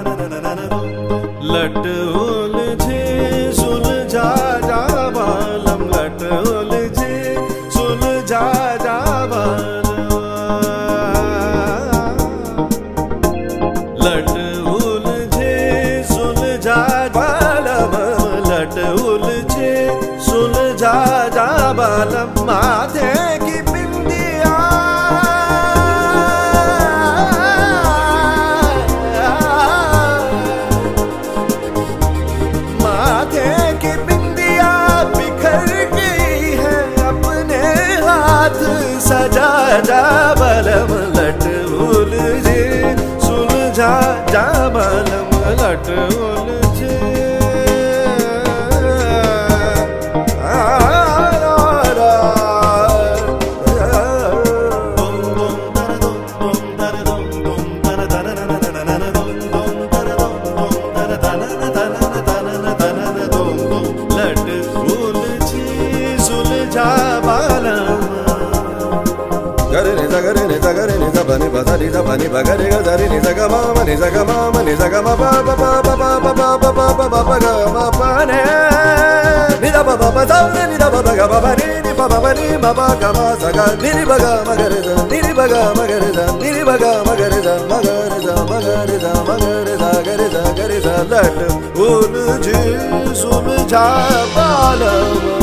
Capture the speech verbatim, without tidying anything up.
लट उलझे सुलझा जा बालम, लट उलझे सुलझा जा बालम, लट उलझे सुलझा बालम, लट उलझे सुलझा जा बालम। माथे की बिंदिया माथे की बिंदिया बिखर गई है, अपने हाथ सजा जा बालम, लट उलझे सुलझा जा बालम, लट उलझे। Gare ne za gare ne za gare ne za ba ne ba za ni za ba ni ba gare ga za ni za ga ma ma ni za ga ma ma ni za ga ma ba ba ba ba ba ba ba ba ba ba ba ba ga ma pa ne ni da ba ba ba za ni da ba ba ga ba ba ni ni ba ba ba ni ma ba ga ma za ga ni ni ba ga ma gare za ni ni ba ga ma gare za ni ni ba ga ma gare za ma gare za ma gare za ma gare za gare za gare za lat ulझे सुलझा बालम।